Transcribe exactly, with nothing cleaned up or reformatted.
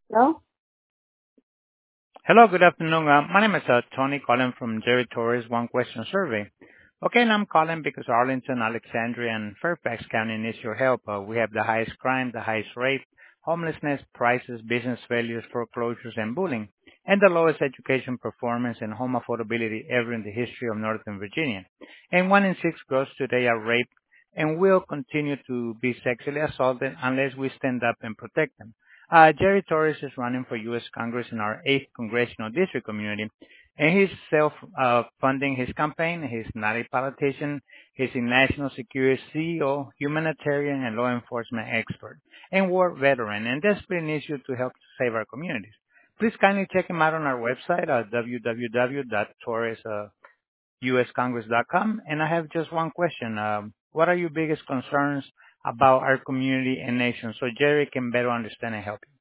No? Hello, good afternoon. Uh, my name is uh, Tony calling from Jerry Torres One Question Survey. Okay, and I'm calling because Arlington, Alexandria, and Fairfax County needs your help. Uh, we have the highest crime, the highest rate, homelessness, prices, business failures, foreclosures, and bullying, and the lowest education performance and home affordability ever in the history of Northern Virginia. And one in six girls today are raped and will continue to be sexually assaulted unless we stand up and protect them. Uh, Jerry Torres is running for U S. Congress in our eighth Congressional District community, and he's self-funding his campaign. He's not a politician. He's a national security C E O, humanitarian, and law enforcement expert, and war veteran, and desperately needs you to help save our communities. Please kindly check him out on our website at w w w dot torres u s congress dot com. And I have just one question. Um, what are your biggest concerns about our community and nation so Jerry can better understand and help you?